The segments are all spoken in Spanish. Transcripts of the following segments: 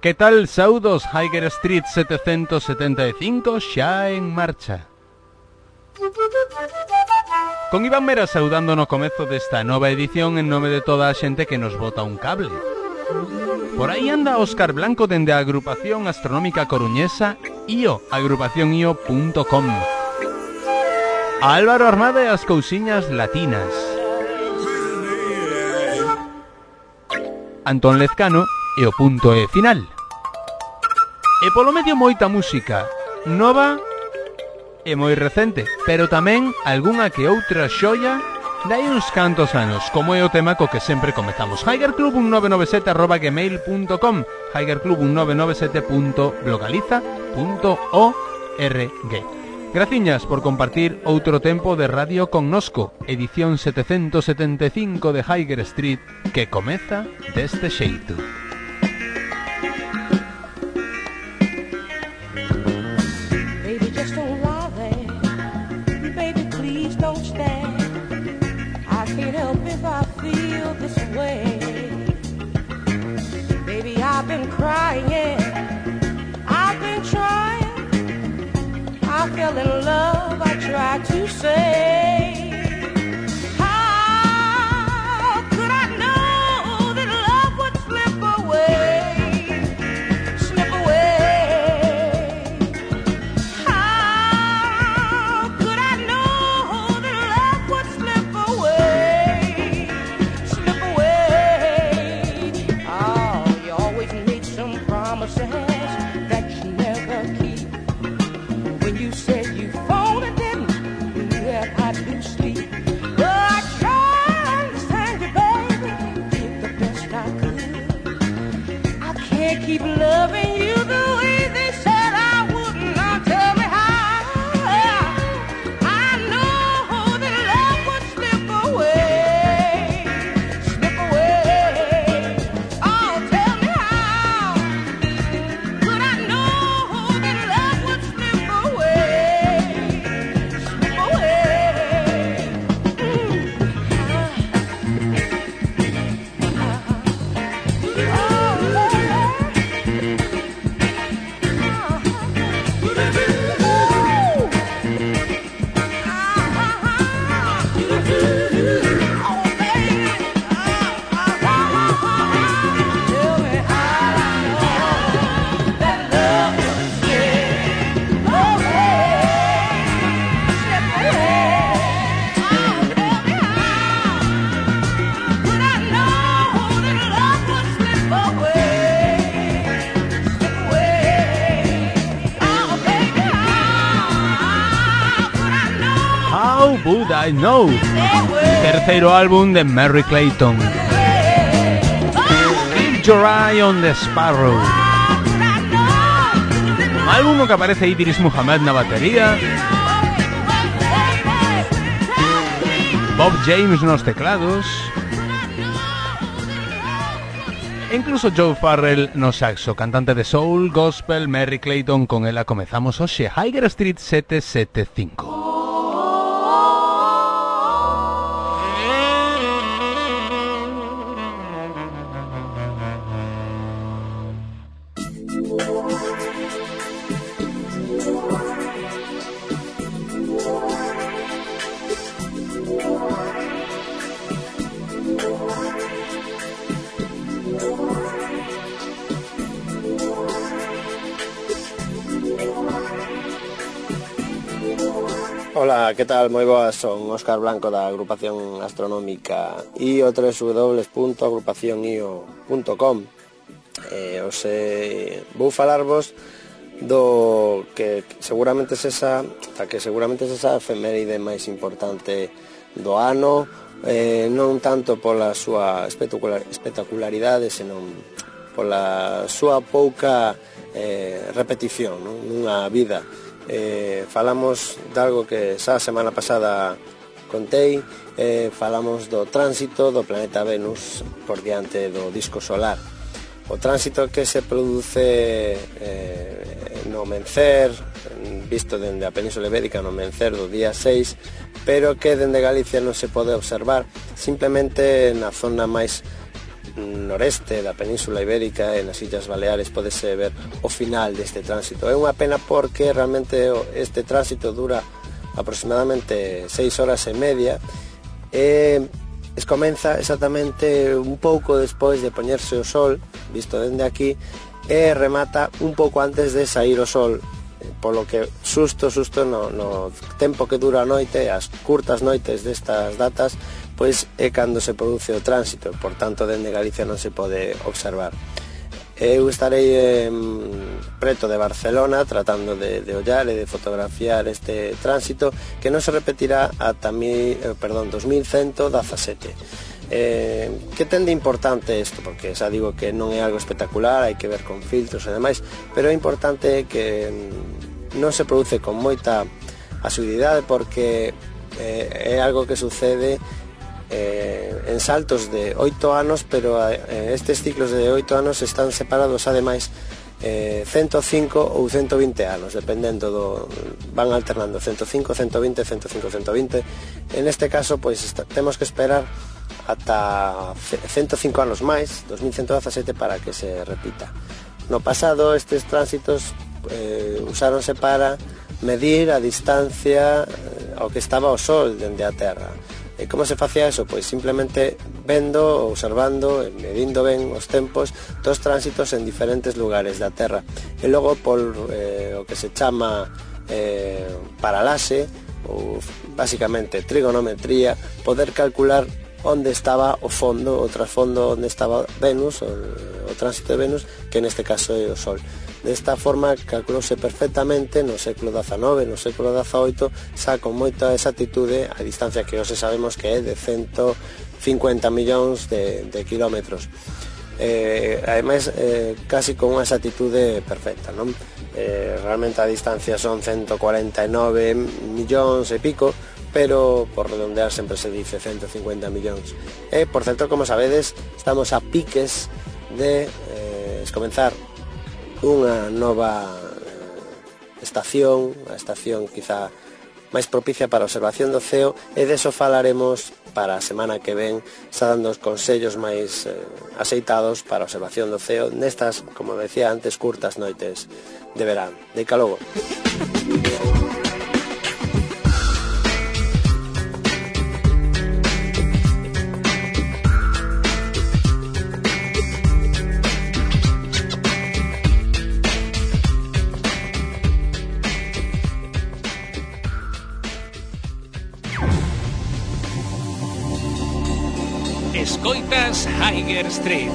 Que tal, saudos? Higher Street 775 xa en marcha. Con Iván Mera saudando no comezo desta nova edición en nome de toda a xente que nos bota un cable. Por aí anda Óscar Blanco dende a agrupación astronómica coruñesa IO, agrupacionio.com. Álvaro Armada e as cousiñas latinas. Antón Lezcano e o punto e final. E polo medio moita música nova e moi recente, pero tamén algunha que outra xoia dai uns cantos anos, como é o tema co que sempre comezamos. higerclub1997@gmail.com, higerclub1997.blogaliza.org. Graciñas por compartir outro tempo de radio connosco, edición 775 de Higher Street, que comeza deste xeito. I've been crying, I've been trying, I fell in love, I tried to say, how could I know that love would slip away, slip away? How could I know that love would slip away, slip away? Oh, you always make some promises that you never keep. When you said you phoned and didn't, you had I do sleep. Well, I tried to understand you, baby, did the best I could. I can't keep loving you the way they said I wouldn't. Now tell me how. I know that love would slip away, slip away. Oh, tell me how could I know that love would slip away, slip away. How Would I Know? Terceiro álbum de Merry Clayton. Keep Your Eye on the Sparrow. Álbum no que aparece Idris Muhammad na batería, Bob James nos teclados e incluso Joe Farrell no saxo. Cantante de soul, gospel, Merry Clayton, con ela comezamos hoxe Higher Street 775. Ola, que tal? Moi boas, son Óscar Blanco da agrupación astronómica IO, www.agrupacionio.com. Vou falarvos do que seguramente é esa efeméride máis importante do ano, non tanto pola súa espectacularidade, senón pola súa pouca repetición, non? Nunha vida. Falamos de algo que xa a semana pasada contei, falamos do tránsito do planeta Venus por diante do disco solar. O tránsito que se produce no Mencer, visto dende a Península Ibérica no Mencer do día 6, pero que dende Galicia non se pode observar, simplemente na zona máis noreste da Península Ibérica e nas Illas Baleares podese ver o final deste tránsito. É unha pena porque realmente este tránsito dura aproximadamente 6 horas e media e comeza exactamente un pouco despois de poñerse o sol, visto dende aquí, e remata un pouco antes de sair o sol, polo que xusto no tempo que dura a noite, as curtas noites destas datas, pois é cando se produce o tránsito, por tanto dende Galicia non se pode observar. Eu estarei preto de Barcelona tratando de ollar e de fotografiar este tránsito que non se repetirá ata 2117. Que ten de importante isto? Porque xa digo que non é algo espectacular, hai que ver con filtros e demais, pero é importante que non se produce con moita asiduidade porque é algo que sucede en saltos de 8 anos, pero estes ciclos de 8 anos están separados ademais 105 ou 120 anos, dependendo van alternando 105, 120, 105, 120. En este caso, pois temos que esperar ata 105 anos máis, 2117, para que se repita. No pasado, estes tránsitos usáronse para medir a distancia ao que estaba o Sol dende a Terra. E como se facía eso? Pois simplemente vendo, observando, medindo ben os tempos dos tránsitos en diferentes lugares da Terra. E logo por o que se chama paralaxe, ou basicamente trigonometría, poder calcular onde estaba o fondo, o trasfondo onde estaba Venus, o tránsito de Venus, que neste caso é o Sol. Desta forma calculouse perfectamente no século XIX, no século XVIII, xa con moita exactitude a distancia que hoxe sabemos que é de 150 millóns de kilómetros. Ademais, casi con unha exactitude perfecta, non? Realmente a distancia son 149 millóns e pico, pero por redondear sempre se dice 150 millóns. E, por certo, como sabedes, estamos a piques de comenzar unha nova estación, a estación quizá máis propicia para a observación do ceo, e deso falaremos para a semana que ven, xa dando os consellos máis aceitados para a observación do ceo nestas, como decía antes, curtas noites de verán. Deica logo. Escoitas Higher Street.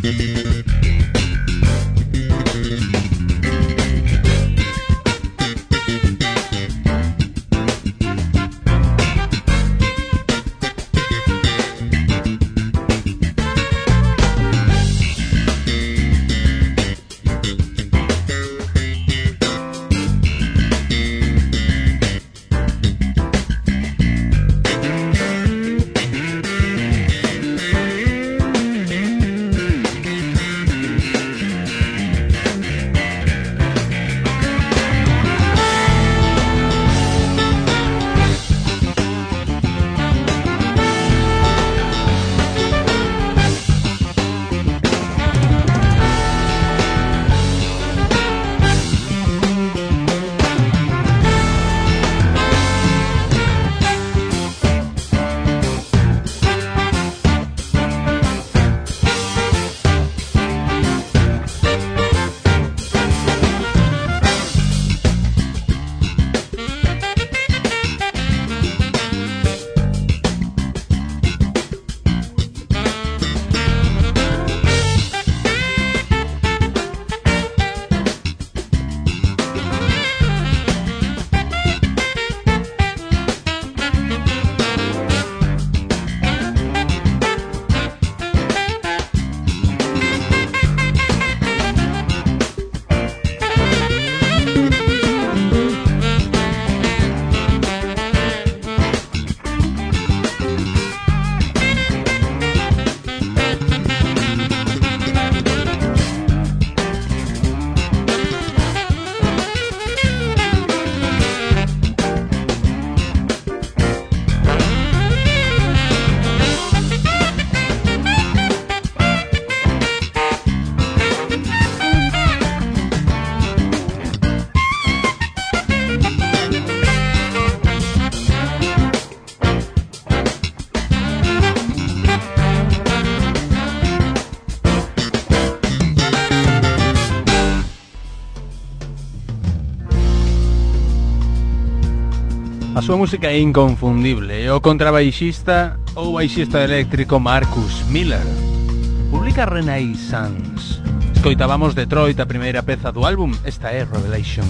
A súa música é inconfundible. O contrabaixista ou baixista eléctrico Marcus Miller. Publica Renaissance. Escoitábamos Detroit, a primeira peza do álbum. Esta é Revelation.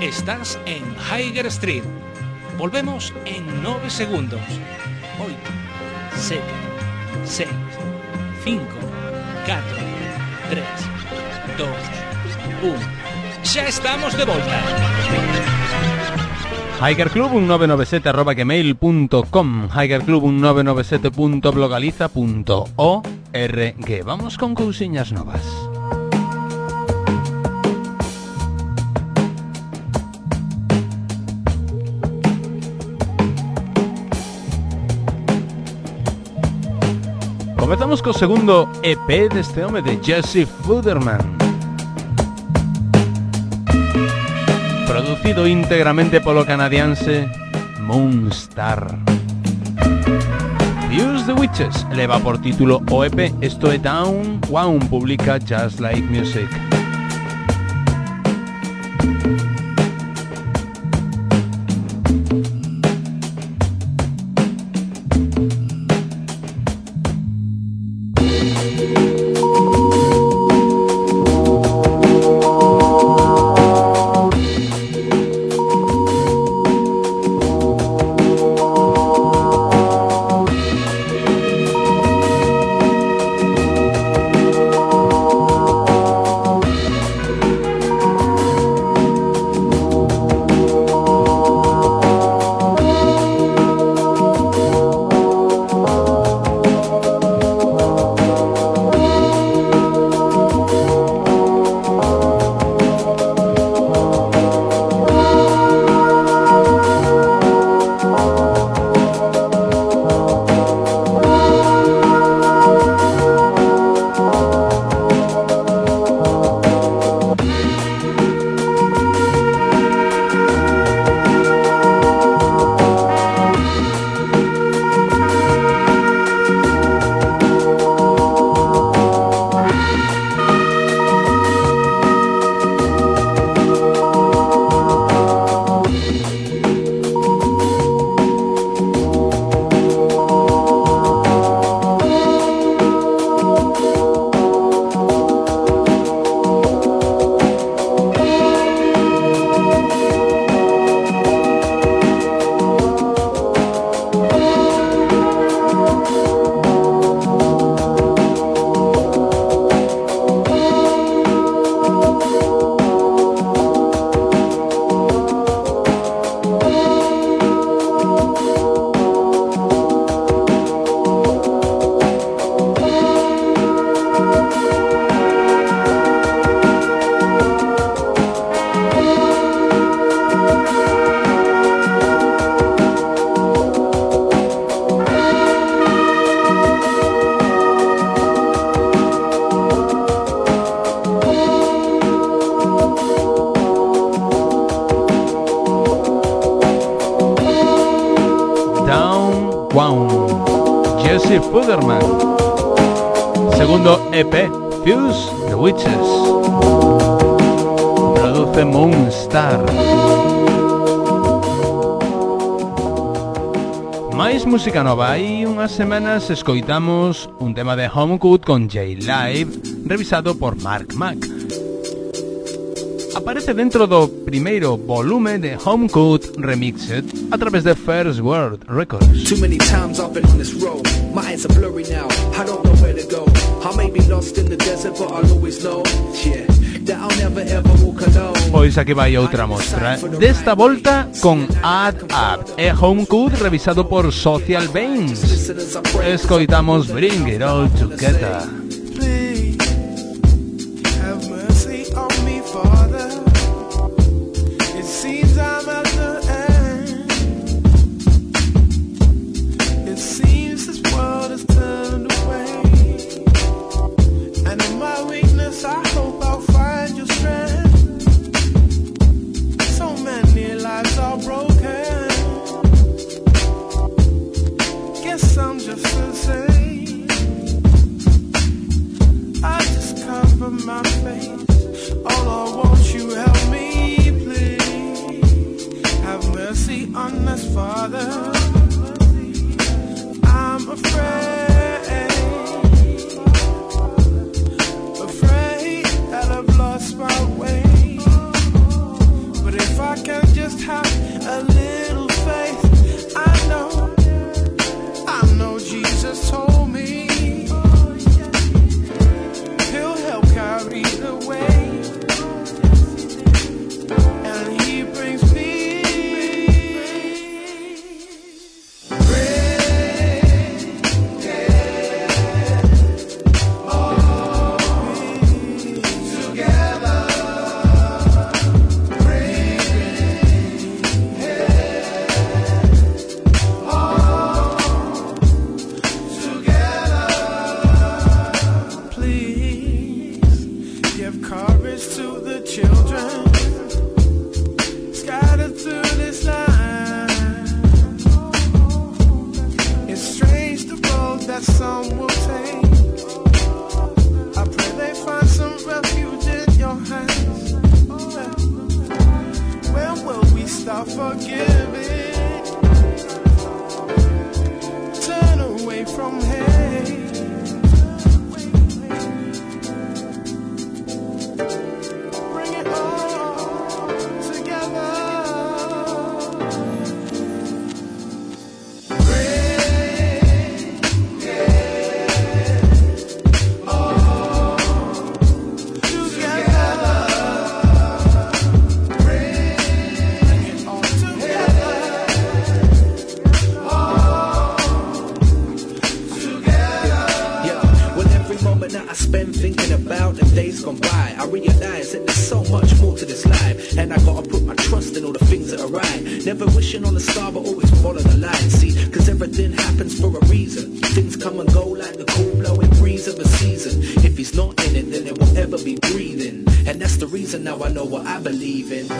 Estás en Higher Street. Volvemos en 9 segundos. 8, 7, 6, 5, 4, 3, 2, 1. Ya estamos de volta. hikerclub1997@gmail.com, hikerclub1997.blogaliza.org. Vamos con cousiñas novas. Comezamos co segundo EP deste home de Jesse Fuderman, producido íntegramente polo canadiense Moonstar. Fuse the Witches leva por título o EP, esto é Down One, publica Just Like Music. Jesse Fuderman. Segundo EP, Fuse the Witches. Produce Moonstar. Mais música nova. Hai unhas semanas escoitamos un tema de Homecut con J-Live, revisado por Mark Mack. Aparece dentro do primeiro volume de Homecut Remixed a través de First World Records. Too many times I've been on this road. My eyes are blurry now. I don't know where to go. I may be lost in the desert, but I'll always know, yeah, that I'll never ever walk alone. Pois aquí vai outra mostra. Desta volta con Add Up e Homecut revisado por Social Veins. Escoitamos Bring It All Together. I'm just the same. the children scattered through this land. It's strange the road that some will take. I pray they find some refuge in your hands. When will we stop forgiving? Turn away from hate. Bring it all together. I spend thinking about the days gone by. I realize that there's so much more to this life, and I gotta put my trust in all the things that are right. Never wishing on a star, but always follow the line. See, cause everything happens for a reason. Things come and go like the cool blowing breeze of a season. If he's not in it, then it won't ever be breathing. And that's the reason now I know what I believe in.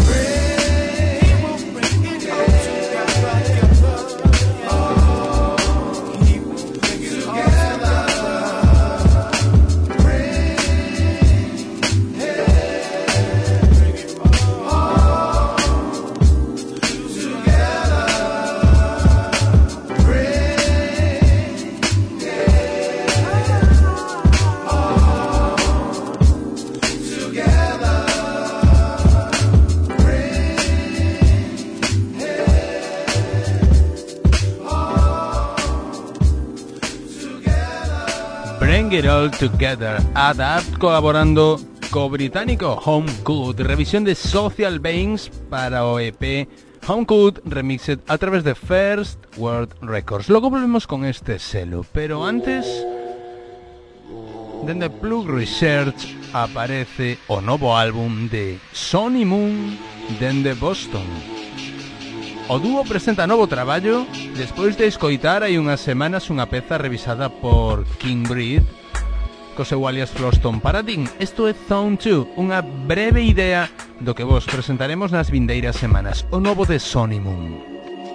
Bring It All Together, Adapt colaborando co británico Home Good, revisión de Social Beings para o EP Home Good Remixed a través de First World Records. Logo volvemos con este selo, pero antes, dende Plug Research aparece o novo álbum de Sonny Moon dende Boston. O dúo presenta novo traballo despois de escoitar hai unhas semanas unha peza revisada por King Breed co seu alias Floston Paradigm. Isto é Zone 2, unha breve idea do que vos presentaremos nas vindeiras semanas, o novo de Sonny Moon.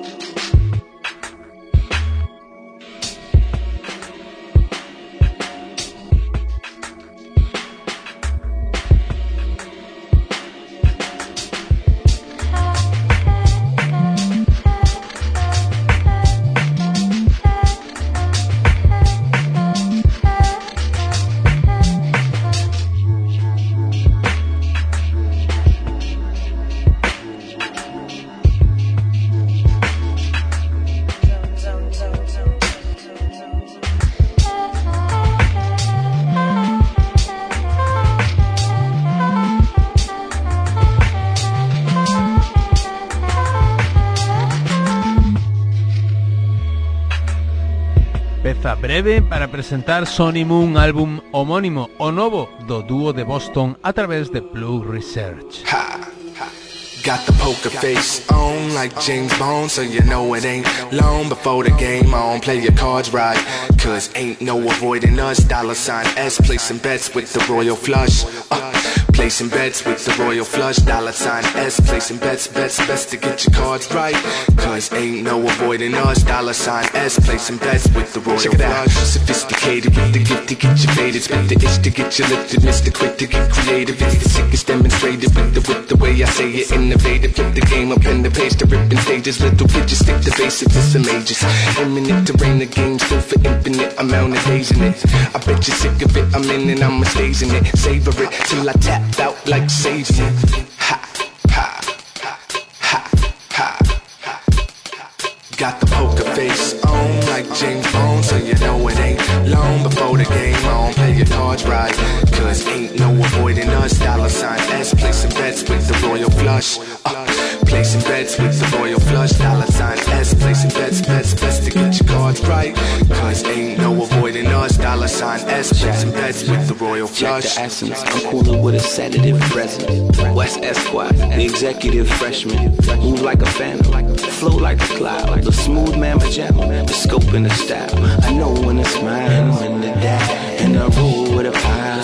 Breve para presentar Sonny Moon álbum homónimo o novo do dúo de Boston a través de Plug Research. Got the poker face on like James Bond, so you know it ain't long before the game on. Play your cards right, cause ain't no avoiding us. $sign S, placing bets with the royal flush. Placing bets with the royal flush. $sign S, placing bets, best to get your cards right, cause ain't no avoiding us. $sign S, placing bets with the royal flush. Sophisticated with the gift to get you faded, spit the itch to get you lifted, Mr. Quick to get creative. It's the sickest demonstrated with the way I say it. Innovative, flip the game up in the page to ripping stages. Little bitches stick to basics, it's some ages. Imminent to reign the game's full for infinite amount of days in it. I bet you're sick of it, I'm in and I'm staging it. Savor it till I tapped out like saving it. Ha, ha, ha, ha, ha. Got the poker face on like James Bond, so you know it ain't long before the game on. Play your cards right, cause ain't no avoiding us. $sign S, placing bets with the royal flush. Placing bets with the royal flush. $sign S, placing bets, best to get your cards right, cause ain't no avoiding us. $sign S, placing bets with the royal flush. Check the essence, I'm cooler with a sedative president. West Esquire, the executive freshman. Move like a phantom, flow like a cloud. The smooth man pajama, the scope and the style. I know when to smile and when to die, and I roll with a pile.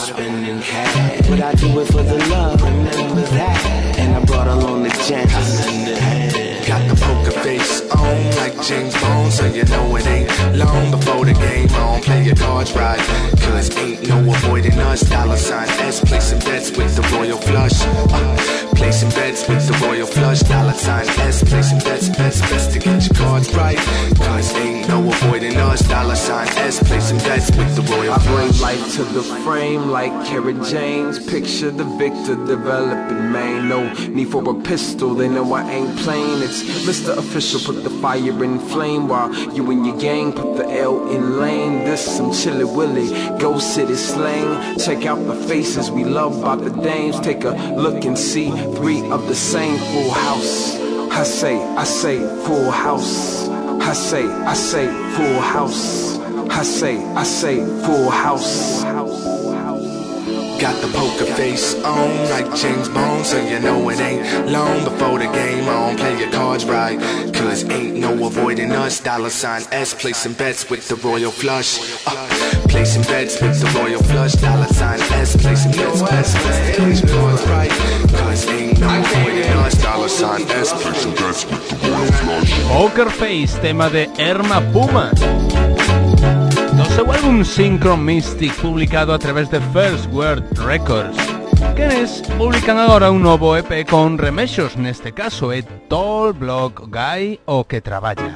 spending cash, but I do it for the love, remember that. And I brought along the gents. Got the poker face on like James Bond, so you know it ain't long before the game on. Play your cards right, cause ain't no avoiding us. Dollar sign S, placing bets with the royal flush. Placing bets with the royal flush. Dollar sign S, placing bets to get your cards right, cause ain't no avoiding us. Dollar sign S, placing bets with the royal flush. I bring life to the frame like Kerry James. Picture the victor developing, man. No need for a pistol, they know I ain't playing. It's Mr. Official, put the fire in flame, while you and your gang put the L in lane. This some Chilly Willy, Ghost City slang. Check out the faces we love by the dames. Take a look and see three of the same. Full house. I say full house. I say full house. I say full house. Got the poker face on like James Bond, so you know it ain't long before the game on. Play your cards right, cause ain't no avoiding us. Dollar sign S, placing bets with the royal flush. Placing bets with the royal flush. Dollar sign S, placing bets to get your cards right, cause ain't no avoiding us. Dollar sign S, placing bets with the royal flush. Poker Face, tema de Erma Puma. Do seu álbum Synchron Mystic, publicado a través de First Word Records, quienes publican agora un novo EP con remexos, neste caso é Tall Block Guy o que traballa.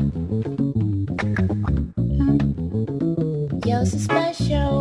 You're so special.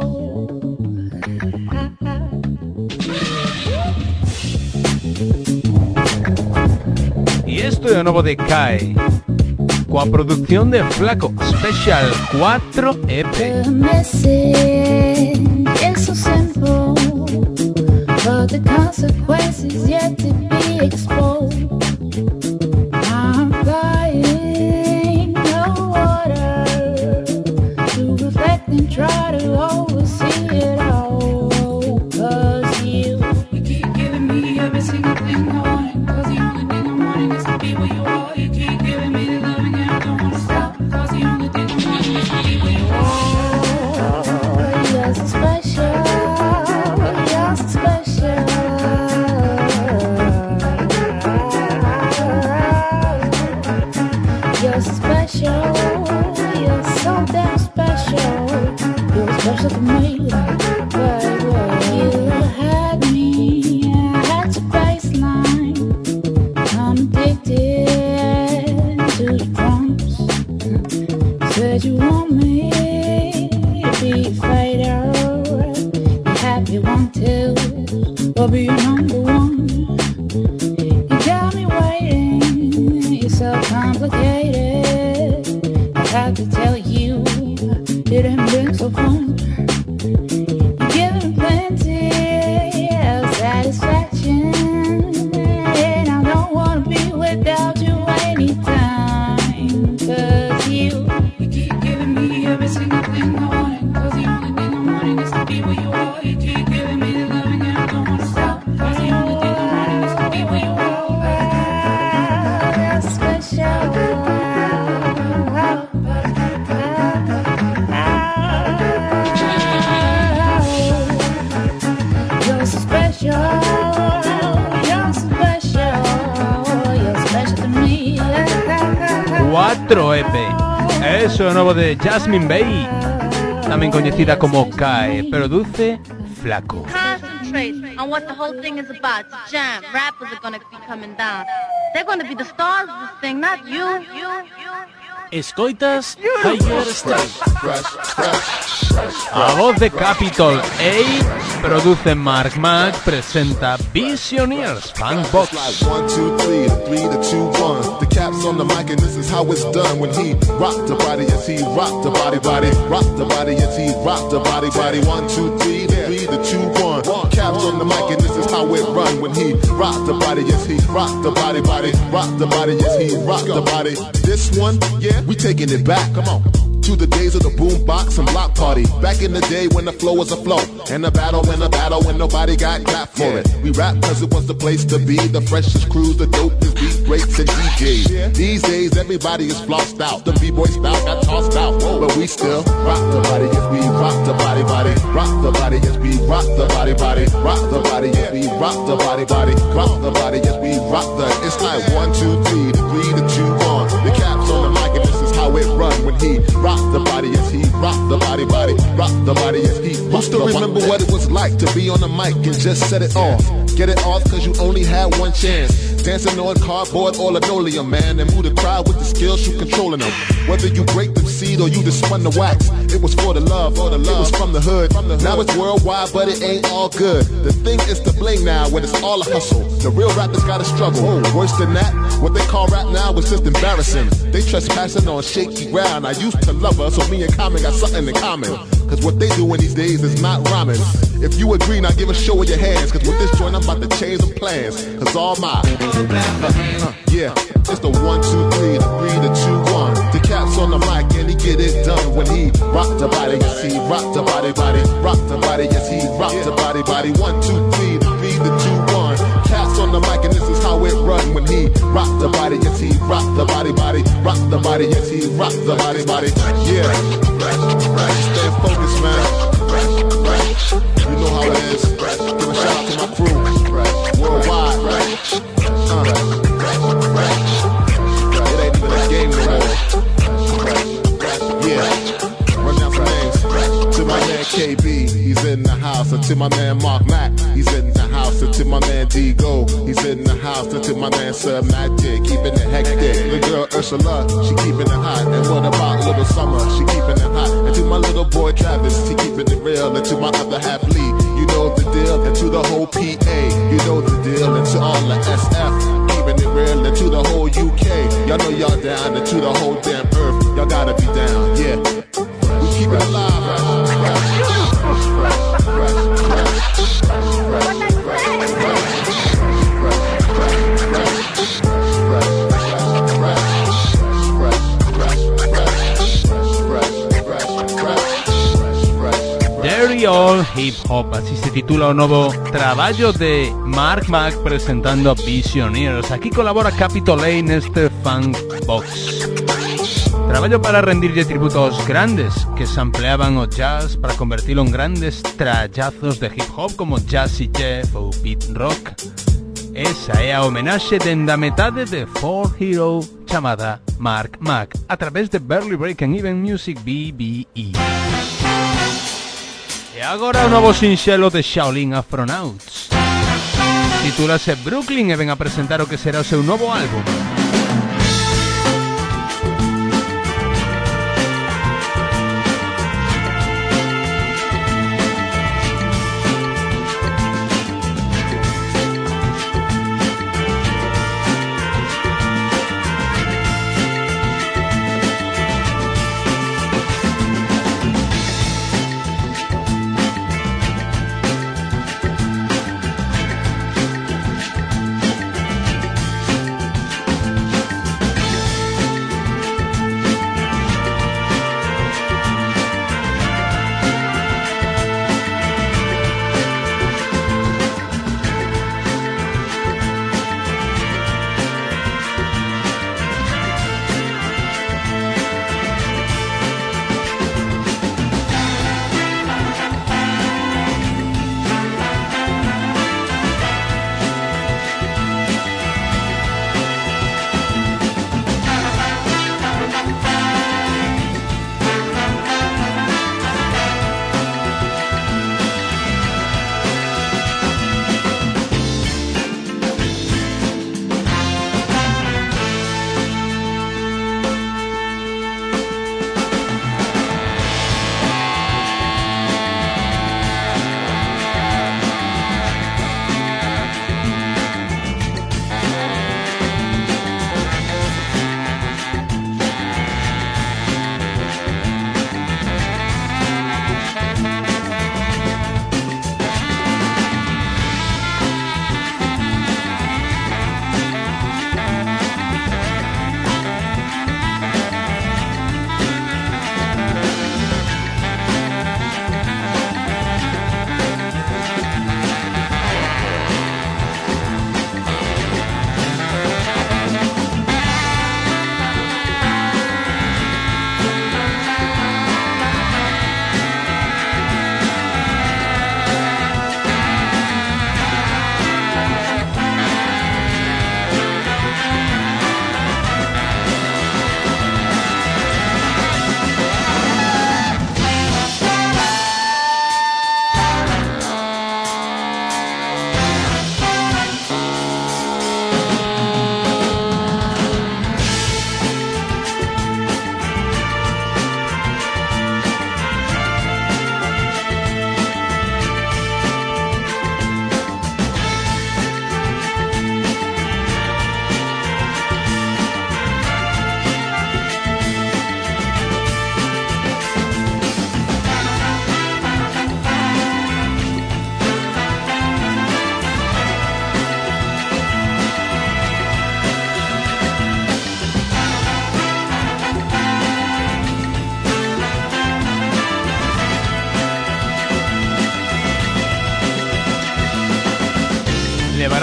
E isto é o novo de Kai, coa produción de Flaco, Special 4 EP. The message is so simple, but the consequences yet to be exposed. I'm buying no water to reflect and try to oversee it all. Cause you keep giving me every single thing I want. Cause the only thing I'm wanting is to be where you are. You keep giving me the loving and I don't wanna stop. Cause the only thing I'm wanting is to be where you are. You're so special. You're so special. You're so special. You're so damn special. You're special to me, baby. You had me at your baseline. I'm addicted to the drums. Said you want me to be a fighter. You happy one too. I'll be your number one. You got me waiting. You're so complicated. I have to tell you, it ain't been so fun. You're giving plenty of satisfaction, and I don't wanna be without you anytime. Cause you keep giving me every single thing I want. Cause the only thing I'm wanting is to be where you are. You keep giving me the loving and I don't wanna stop. Cause the only thing I'm wanting is to be where you are. You're special. You're so special. You're so special. You're special to me. 4 EP. Eso é o novo de Jasmine Bay, tamén coñecida como Kai, produce Flaco. Concentrate on what the whole thing is about. It's jam. Rappers are gonna be coming down. They're gonna be the stars of this thing, not you. Escoitas Higher Street. A voz de Capitol A, produce Mark Mac, presenta Visioneers Funk Box. 1, 2, 3, the 3, the 2, 1. The Cap's on the mic and this is how it's done. When he rock the body, yes he rock the body, rock the body, yes he rock the body. 1, 2, 3, the 3, the 2, 1. Cap's on the mic and this is how it run. When he rock the body, yes he rock the body, rock the body, yes he rock the body. This one, yeah, we taking it back. Come on. to the days of the boombox and block party. Back in the day when the flow was a flow, and a battle when nobody got clapped for it. We rap cause it was the place to be, the freshest crews, the dopest beat breaks and DJs. These days everybody is flossed out, the b-boy style got tossed out, but we still rock the body, yes we rock the body, rock the body, yes we rock the body, rock the body, yes we rock the body, rock the body, yes we rock the. It's like 1, 2, 3, 3 to 2, 1. The Caps on the mic and this is how it run when he rock the body, yes he rock the body, rock the body, yes he rock. Who still remember what it was like to be on the mic and just set it off? Get it off cause you only had one chance. Dancing on cardboard or linoleum, man, and move the crowd with the skills you controlling them. Whether you break the seed or you just spun the wax, it was for the love, it was from the hood. Now it's worldwide, but it ain't all good. The thing is to blame now when it's all a hustle. The real rappers gotta struggle. Worse than that, what they call rap now is just embarrassing. They trespassing on shaky ground. I used to love her, so me and Common got something in common. Cause what they doing these days is not rhyming. If you agree, now give a show with your hands. Cause with this joint I'm about to change some plans. Cause all my yeah, it's the 1, 2, 3, the 3 to 2, 1. The Caps on the mic and he get it done when he rock the body, yes he rock the body, rock the body, yes he rock the body, 1, 2, 3, the 3 to 2, 1. Caps on the mic and this is how it run when he rock the body, yes he rock the body, rock the body, yes he rock the body, yeah. Stay focused, man. You know how it is. Give a shout out to my crew worldwide. It ain't even a game no more. Yeah, run down some names. To my man KB, he's in the house. And to my man Mark Mack, he's in the house. And to my man D-Go, he's in the house. And to my man Sir Magic, keeping it hectic. The girl Ursula, she keeping it hot. And what about little Summer, she keeping it hot. And to my little boy Travis, he keeping it real. And to my other half Lee, you know the deal. And to the whole PA, you know the deal. And to all the SF, keeping it real. And to the whole UK, y'all know y'all down. And to the whole damn earth, y'all gotta be down, yeah. We keep it alive, Dirty Old Hip Hop, así se titula un nuevo traballo de Mark Mack presentando Visioneers. Aquí colabora Capitol A neste Funk Box. Traballo para rendirlle tributos grandes que sampleaban o jazz para convertirlo en grandes trallazos de hip hop como Jazzy Jeff ou Pete Rock. Esa é a homenaxe dende a metade de 4Hero chamada Mark Mack a través de Barely Breaking Even Music BBE. E agora o novo sinxelo de Shaolin Afronauts. Titúlase Brooklyn e ven a presentar o que será o seu novo álbum.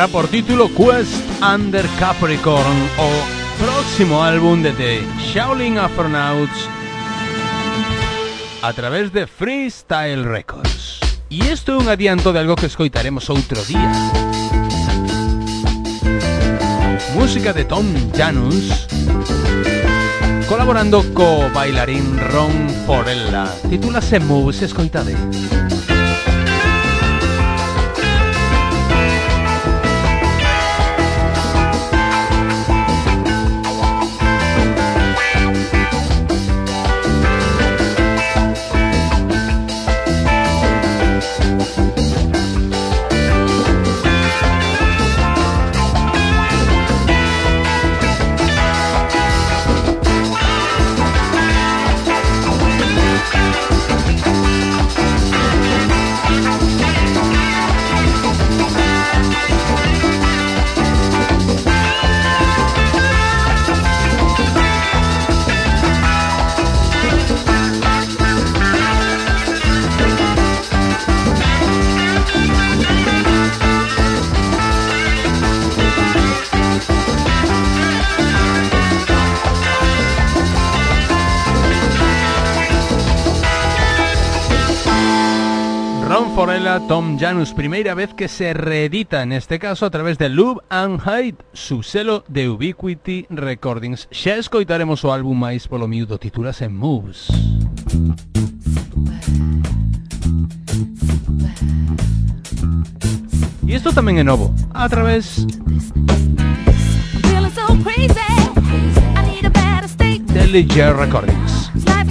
llevará por título Quest Under Capricorn, o próximo álbum de The Shaolin Afronauts, a través de Freestyle Records. E isto é un adianto de algo que escoitaremos outro día. Música de Tom Janus colaborando co bailarín Ron Forella. Titúlase Moves, escoitade. Forella, Tom Janus, primeira vez que se reedita, en este caso a través de Love and Hate, su selo de Ubiquity Recordings. Xa escoitaremos o álbum máis polo miúdo, titúlase Moves. E isto tamén é novo, a través de Liger Recordings.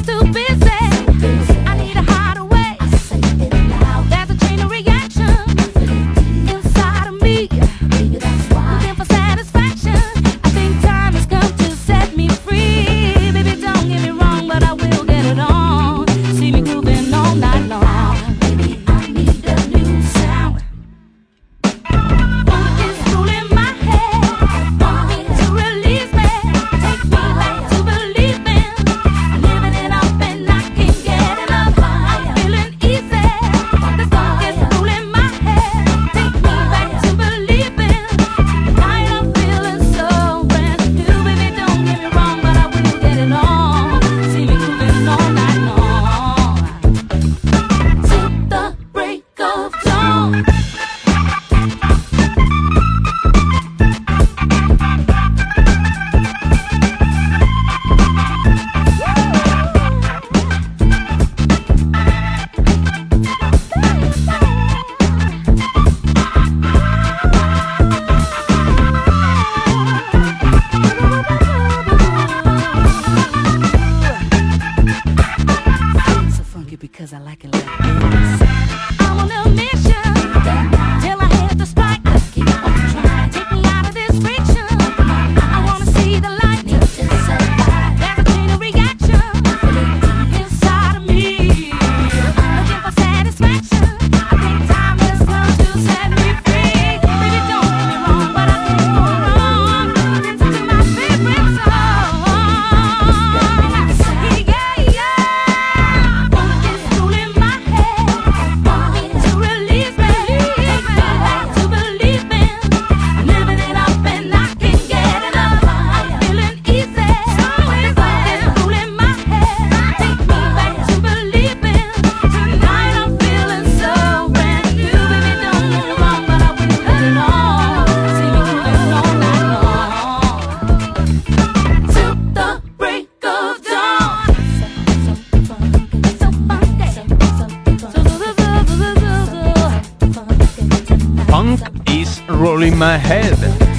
My Head,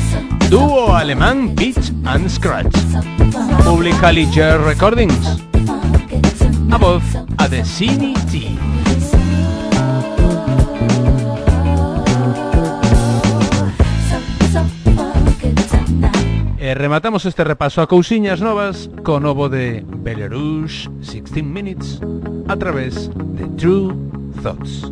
dúo alemán Pitch and Scratch, publica Liger Recordings, a voz a The CDT. E rematamos este repaso a cousiñas novas co novo de Belarus 16 Minutes a través de True Thoughts.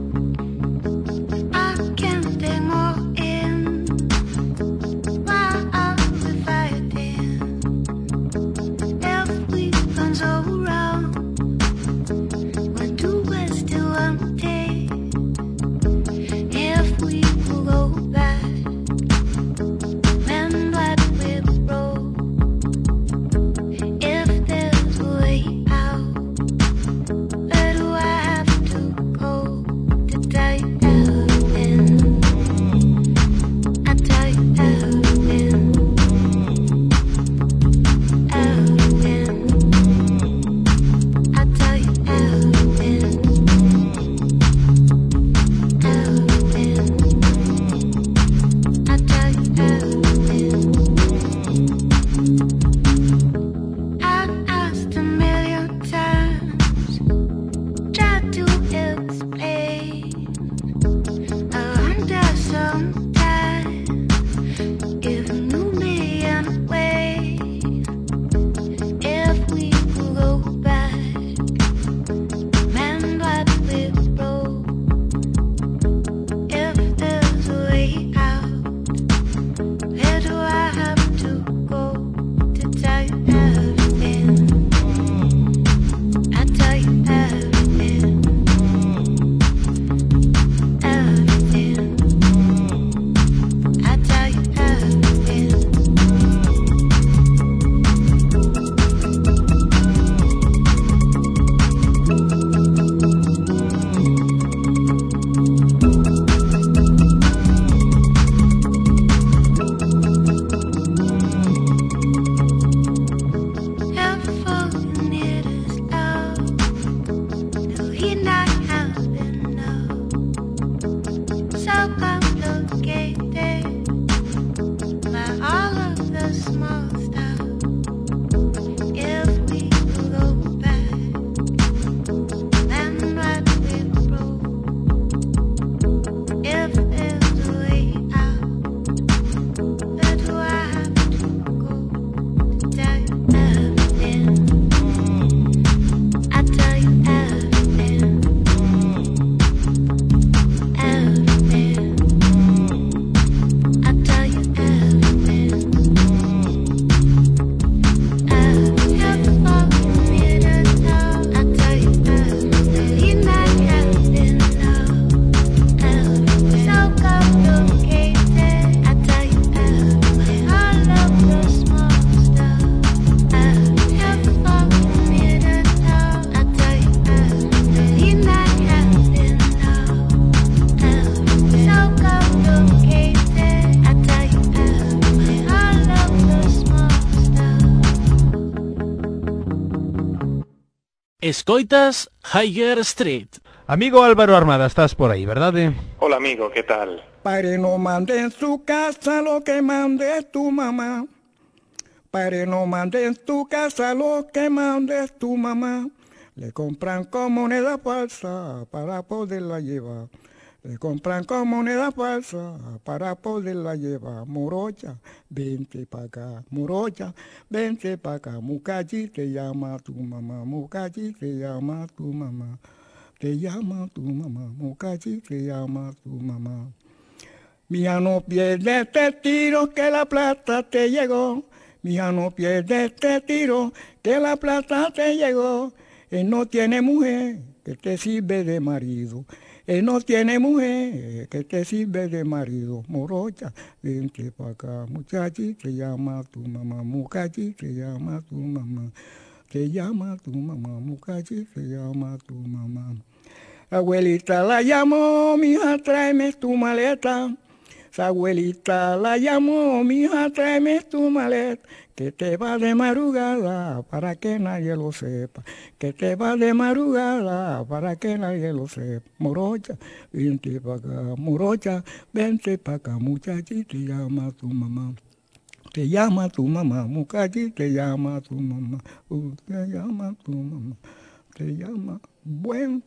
Escoitas Higher Street. Amigo Álvaro Armada, estás por ahí, ¿verdad? Hola amigo, ¿qué tal? Padre, no mande en su casa lo que mande tu mamá. Padre, no mande en tu casa lo que mande tu mamá. Le compran con moneda falsa para poderla llevar. Le compran con moneda falsa para poderla llevar. Morocha, vente pa' acá. Morocha, vente pa' acá. Mucachi te llama tu mamá. Mucachi te llama tu mamá. Te llama tu mamá. Mucachi te llama tu mamá. Mija, no pierdes este tiro que la plata te llegó. Mija, no pierdes este tiro que la plata te llegó. Él no tiene mujer que te sirve de marido. Él no tiene mujer que te sirve de marido. Morocha, vente pa' acá. Muchachi, te llama tu mamá. Mucachi, te llama tu mamá. Te llama tu mamá. Mucachi, te llama tu mamá. Abuelita la llamó, mija, tráeme tu maleta. Sa abuelita la llamó, mija, tráeme tu maleta, que te va de madrugada para que nadie lo sepa, que te va de madrugada para que nadie lo sepa. Morocha, vente pa' acá, morocha, vente pa' acá, muchachi, te llama tu mamá. Te llama tu mamá, muchachi, te llama tu mamá, te llama tu mamá, te llama. Buen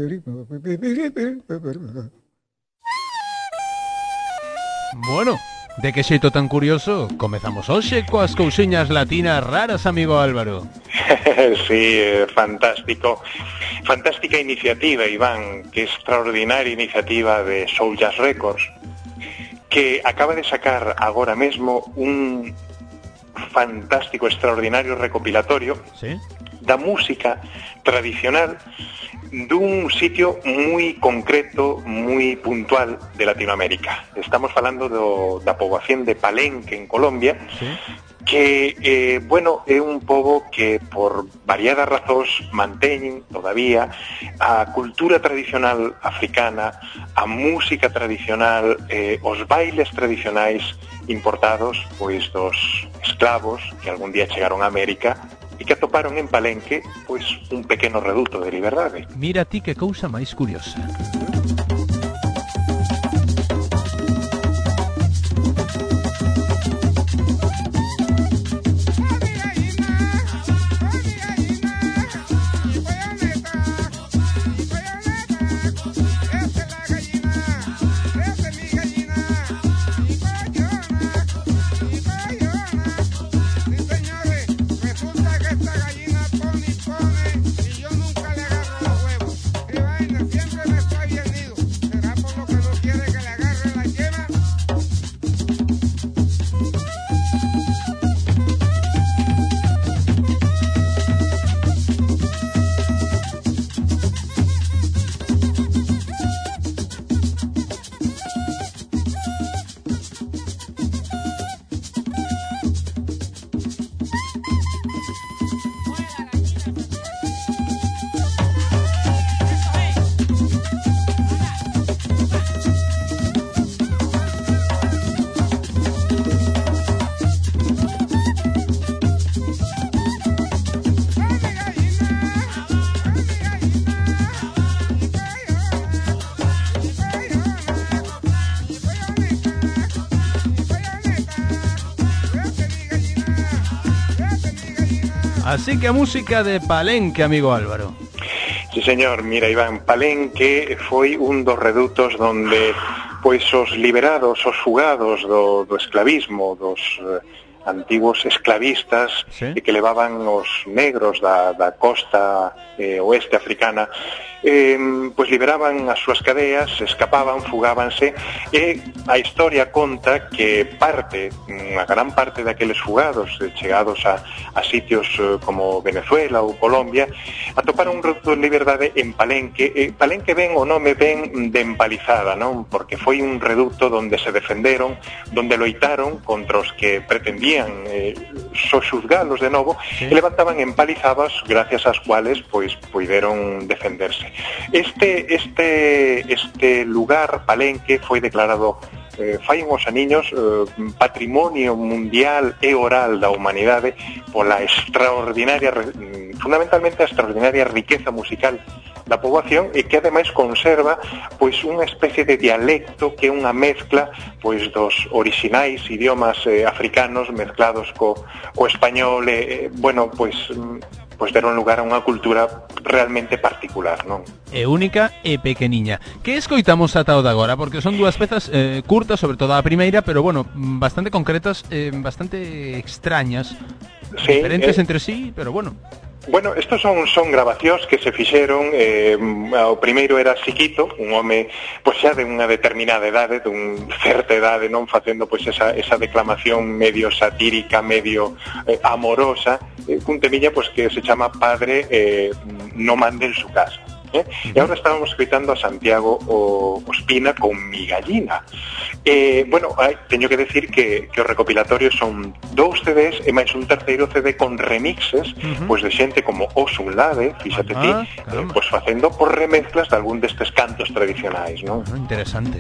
Bueno, de que xeito tan curioso comezamos hoxe coas cousiñas latinas raras, amigo Álvaro. Sí, fantástico. Fantástica iniciativa, Iván, que extraordinaria iniciativa de Soul Jazz Records, que acaba de sacar agora mesmo un fantástico, extraordinario recopilatorio, ¿sí?, da música tradicional dun sitio moi concreto, moi puntual de Latinoamérica. Estamos falando da poboación de Palenque, en Colombia, ¿sí?, que, bueno, é un pobo que por variadas razóns manteñen todavía a cultura tradicional africana, a música tradicional, os bailes tradicionais importados pois dos esclavos que algún día chegaron a América e que atoparon en Palenque pois un pequeno reduto de liberdade. Mira ti que cousa máis curiosa. Así que a música de Palenque, amigo Álvaro. Sí, señor. Mira, Iván, Palenque foi un dos redutos donde pois os liberados, os fugados do esclavismo, dos antigos esclavistas, ¿sí?, que levaban os negros da costa oeste africana, pois liberaban as súas cadeas, escapaban, fugábanse, e a historia conta que unha gran parte daqueles fugados chegados a sitios como Venezuela ou Colombia atoparon un reduto de liberdade en Palenque. Palenque ven o nome ben de empalizada, non? Porque foi un reduto donde se defenderon, donde loitaron contra os que pretendían sojuzgalos de novo, ¿sí?, e levantaban empalizadas gracias ás cuales pois puideron defenderse. Este lugar, Palenque, foi declarado fai uns aniños patrimonio mundial e oral da humanidade pola extraordinaria, fundamentalmente a extraordinaria riqueza musical da poboación e que ademais conserva pois unha especie de dialecto que é unha mezcla pois dos orixinais idiomas africanos mezclados co español bueno, pois deron lugar a unha cultura realmente particular, non? É única e pequeniña. Que escoitamos ata o de agora? Porque son dúas pezas curtas, sobre todo a primeira, pero bueno, bastante concretas, bastante extrañas, sí, diferentes entre sí, pero bueno. Bueno, estos son grabacións que se fixeron, o primeiro era Siquito, un home pois xa de unha determinada idade, dun certa idade, non facendo pois esa declamación medio satírica, medio amorosa, cun temiña pois que se chama Padre no mande en su casa. E agora estábamos escoitando a Santiago Ospina con Mi Gallina. Bueno, teño que decir que o recopilatorio son 2 CDs e máis un terceiro CD con remixes pois de xente como Osunlade, fíxate ti, pois facendo por remezclas de algún destes cantos tradicionais, non? Interesante.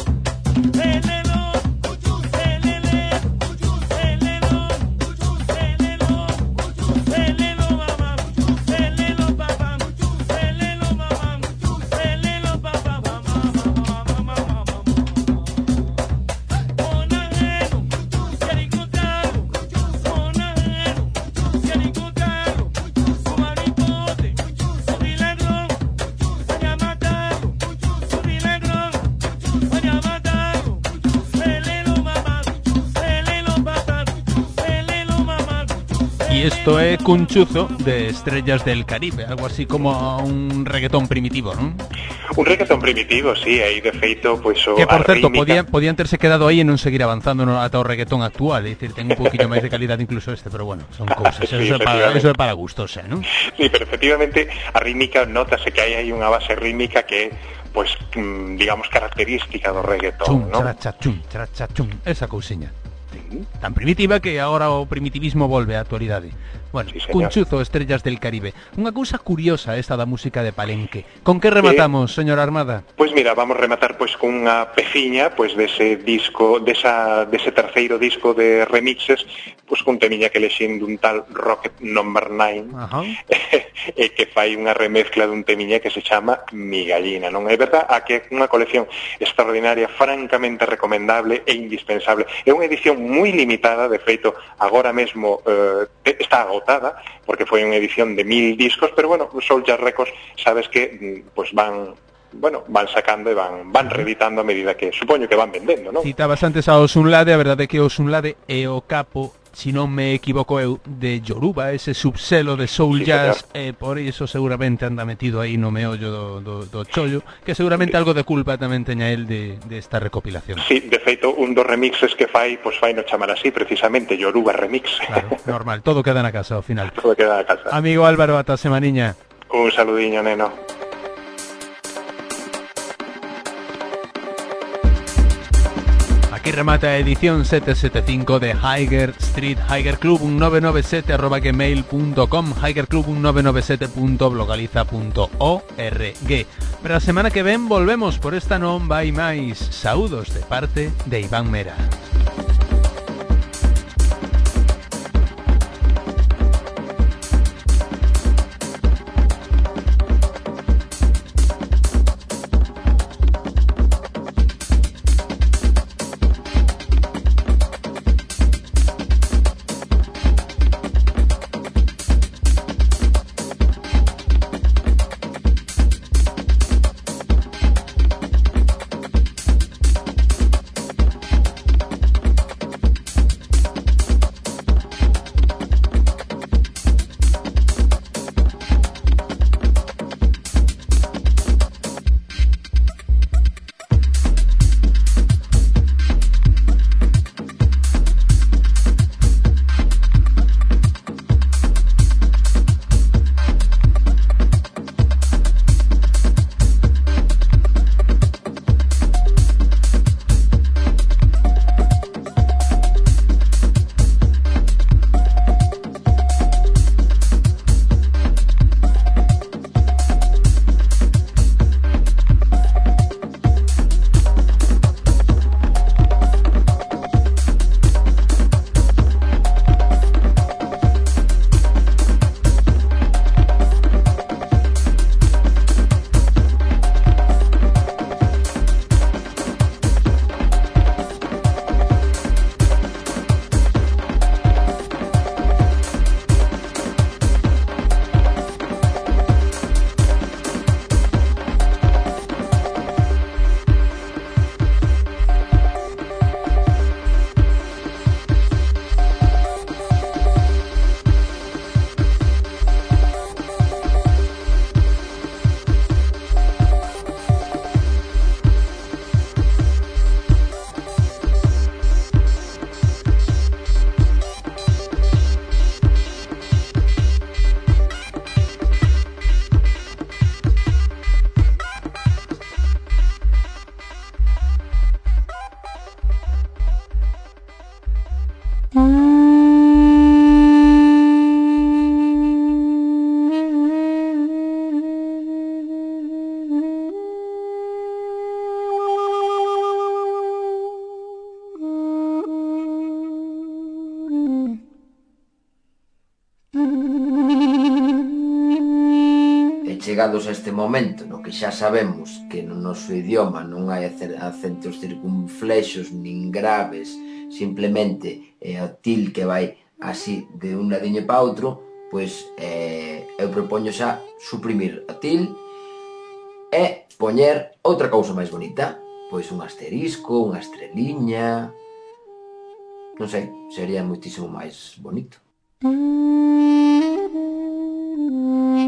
Esto é Cunchuzo de Estrellas del Caribe, algo así como un reggaetón primitivo, ¿non? Un reggaetón primitivo, sí, aí de feito, pois o que por certo, podían terse quedado aí e non seguir avanzando ata o reggaetón actual, é dicir, ten un poquinho máis de calidad incluso este, pero bueno, son cousas, sí, eso é para gustos, ¿non? Sí, pero efectivamente a rítmica notase que hai unha base rítmica que pois, digamos, característica do reggaetón, non? Chum, esa cousiña. Tan primitiva que agora o primitivismo volve á actualidade. Bueno, sí, Cunchuzo, Estrellas del Caribe. Unha cousa curiosa esta da música de Palenque. Con que rematamos, señor Armada? Pois mira, vamos rematar pois con unha peciña pois dese disco, dese terceiro disco de remixes, pois con temiña que lexín dun tal Rocket Number 9, e que fai unha remezcla dun temiña que se chama Mi Gallina, non é verdad? A que é unha colección extraordinaria, francamente recomendable e indispensable. É unha edición moi limitada, de feito, agora mesmo está agotada, porque foi unha edición de 1000 discos, pero bueno, Soul Jazz Records, sabes que pues van sacando e van reeditando a medida que supoño que van vendendo, non? Citabas antes a Osunlade, a verdade é que Osunlade é o capo, si non me equivoco eu, de Yoruba, ese subselo de Soul Jazz, por iso seguramente anda metido aí no meollo do chollo, que seguramente algo de culpa tamén teña el de esta recopilación. Sí, de feito, un dos remixes que fai, pois fai no chamar así, precisamente, Yoruba Remix. Claro, normal, todo queda na casa ao final. Todo queda na casa. Amigo Álvaro, ata semaniña. Un saludiño, neno. Aquí remata a edición 775 de Higher Street, Higher Club 1997@gmail.com, Higher Club 1997.blogaliza.org. Pero a semana que ven volvemos, por esta non vai máis. Saúdos de parte de Iván Mera. chegados a este momento no que xa sabemos que no noso idioma non hai acentos circunflexos nin graves, simplemente é o til que vai así de un ladiño para outro, pois eu propoño xa suprimir o til e poñer outra cousa máis bonita, pois un asterisco, unha estreliña, non sei, sería moitísimo máis bonito.